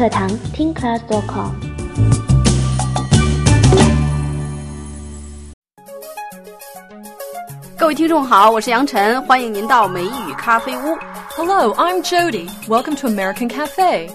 课堂 TeenClass.com。 各位听众好，我是杨晨，欢迎您到美语咖啡屋。 Hello, I'm Jody. Welcome to American Cafe.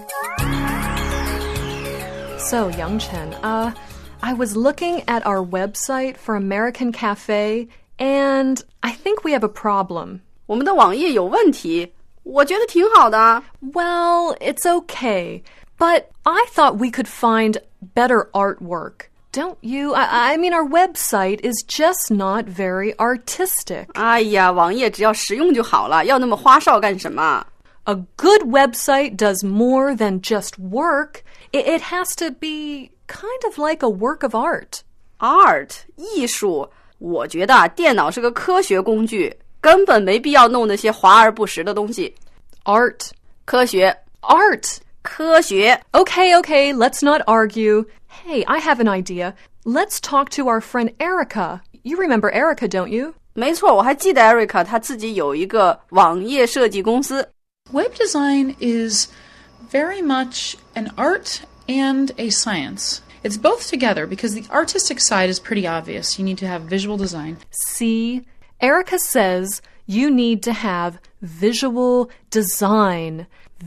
So, Youngchen, I was looking at our website for American Cafe, and I think we have a problem. 我们的网页有问题，我觉得挺好的。 Well, it's okay, but I thought we could find better artwork.Don't you? I mean, our website is just not very artistic. 哎呀，网页只要实用就好了，要那么花哨干什么？ A good website does more than just work. It has to be kind of like a work of art. Art 艺术，我觉得电脑是个科学工具，根本没必要弄那些华而不实的东西。 Art. 科学。 Art. 科学。 Okay, let's not argue.Hey, I have an idea. Let's talk to our friend Erica. You remember Erica, don't you? 没错，我还记得 Erica 她自己有一个网页设计公司。 Web design is very much an art and a science. It's both together because the artistic side is pretty obvious. You need to have visual design. See, Erica says you need to have visual design.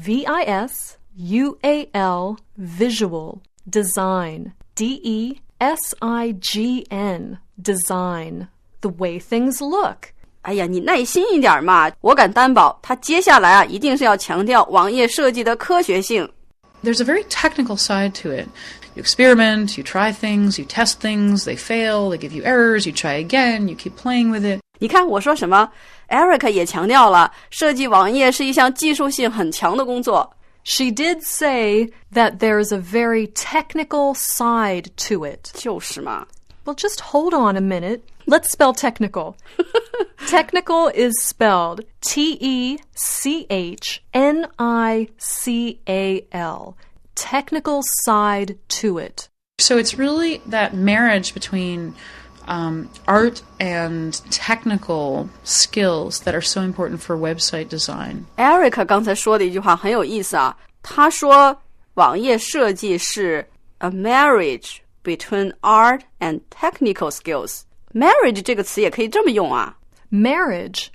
V-I-S-U-A-L, visual design. D-E-S-I-G-N, design. The way things look. 哎呀，你耐心一点嘛，我敢担保，他接下来一定是要强调网页设计的科学性。 There's a very technical side to it. You experiment, you try things, you test things, they fail, they give you errors, you try again, you keep playing with it. 你看我说什么 Erica 也强调了，设计网页是一项技术性很强的工作。 She did say that there's a very technical side to it. 就是嘛。 Well, just hold on a minute. Let's spell technical. Technical is spelled T-E-C-H-N-I-C-A-L. Technical side to it. So it's really that marriage between art and technical skills that are so important for website design. Erica 刚才说的一句话很有意思啊，她说网页设计是 a marriage between art and technical skills. Marriage 这个词也可以这么用啊。 Marriage,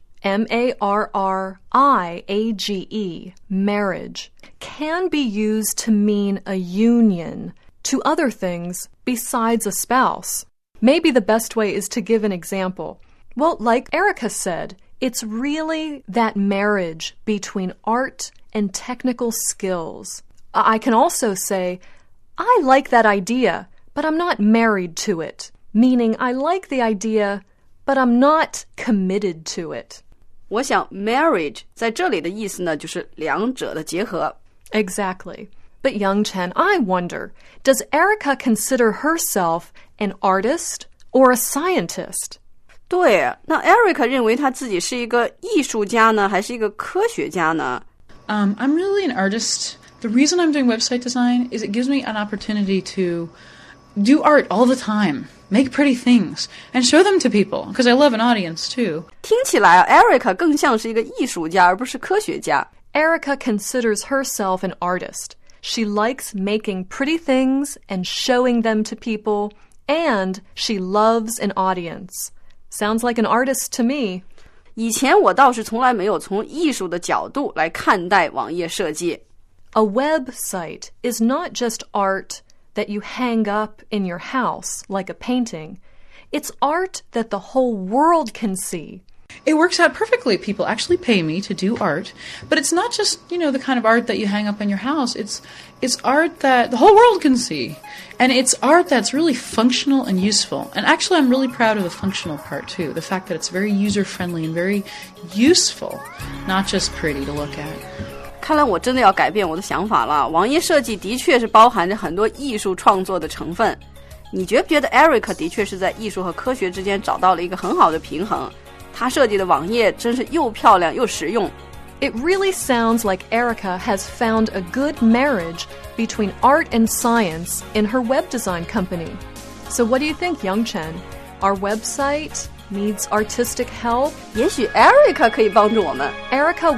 M-A-R-R-I-A-G-E, marriage, can be used to mean a union to other things besides a spouse. Maybe the best way is to give an example. Well, like Erica said, it's really that marriage between art and technical skills. I can also say, I like that idea, but I'm not married to it. Meaning, I like the idea, but I'm not committed to it. 我想 marriage 在这里的意思呢，就是两者的结合。 Exactly. But Youngchen, I wonder, does Erica consider herself an artist or a scientist? 对，那 Erica 认为她自己是一个艺术家呢，还是一个科学家呢？ I'm really an artist. The reason I'm doing website design is it gives me an opportunity to do art all the time, make pretty things, and show them to people, because I love an audience too. 听起来Erica 更像是一个艺术家，而不是科学家。 Erica considers herself an artist. She likes making pretty things and showing them to people, and she loves an audience. Sounds like an artist to me. 以前我倒是从来没有从艺术的角度来看待网页设计。 A website is not just art that you hang up in your house like a painting. It's art that the whole world can see. It works out perfectly. People actually pay me to do art, but it's not just, the kind of art that you hang up in your house. It's art that the whole world can see. And it's art that's really functional and useful. And actually, I'm really proud of the functional part too. The fact that it's very user-friendly and very useful, not just pretty to look at. 看来我真的要改变我的想法了。网页设计的确是包含着很多艺术创作的成分。你觉不觉得 Erica 的确是在艺术和科学之间找到了一个很好的平衡？她设计的网页真是又漂亮又实用。 It really sounds like Erica has found a good marriage between art and science in her web design company. So what do you think, Youngchen? Our website needs artistic help? 也许 Erica 可以帮助我们。 Erica